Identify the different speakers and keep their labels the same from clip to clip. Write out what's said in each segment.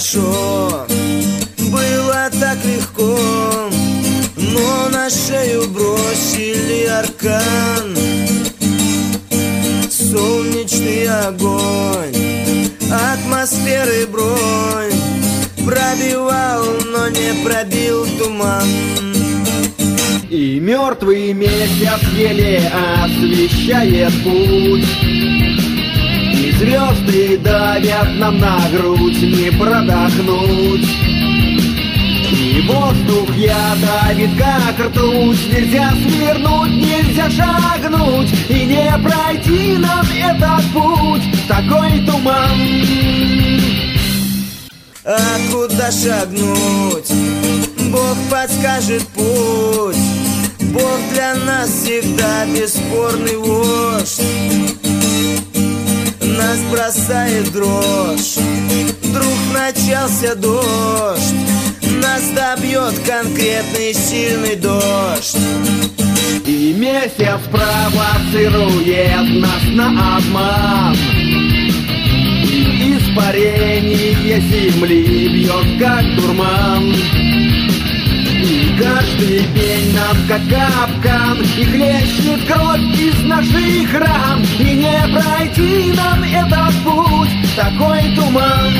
Speaker 1: хорошо, было так легко, но на шею бросили аркан. Солнечный огонь, атмосферы бронь пробивал, но не пробил туман.
Speaker 2: И мертвый месяц еле освещает путь, и звезды давят нам на грудь, не продохнуть. И воздух я давит, как ртуть, нельзя свернуть, нельзя шагнуть, и не пройти нам этот путь, такой туман.
Speaker 1: А куда шагнуть? Бог подскажет путь. Бог для нас всегда бесспорный вождь. Нас бросает дрожь, вдруг начался дождь, нас добьет конкретный сильный дождь.
Speaker 2: И месяц провоцирует нас на обман, и испарение земли бьет как дурман. И каждый день нам как капкан, и хлещет кровь из наших ран, и не пройти нам этот путь, такой туман.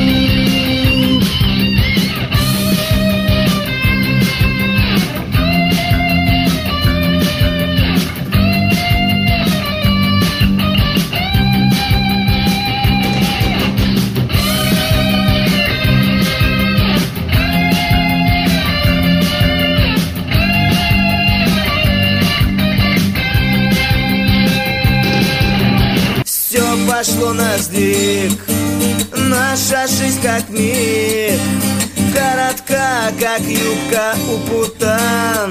Speaker 1: Пошло на сдвиг, наша жизнь как миг, коротка, как юбка у путан.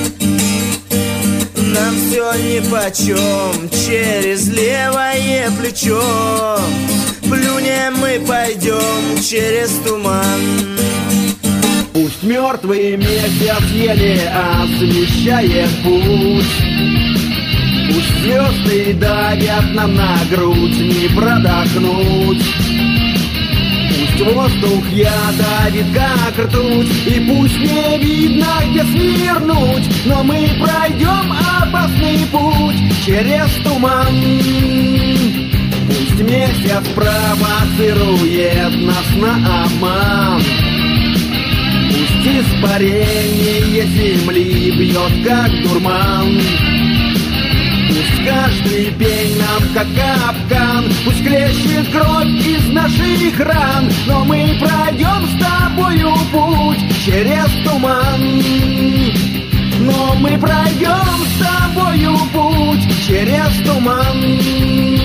Speaker 1: Нам все нипочем, через левое плечо плюнем, мы пойдем через туман.
Speaker 2: Пусть мертвый месяц еле освещает путь, пусть звезды давят нам на грудь, не продохнуть. Пусть воздух я давит, как ртуть, и пусть не видно, где свернуть, но мы пройдем опасный путь через туман. Пусть месяц провоцирует нас на обман, пусть испарение земли бьет, как дурман. Пусть каждый пень нам как капкан, пусть хлещет кровь из наших ран, но мы пройдем с тобою путь через туман. Но мы пройдем с тобою путь через туман.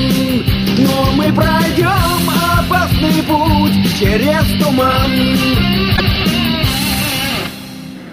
Speaker 2: Но мы пройдем опасный путь через туман.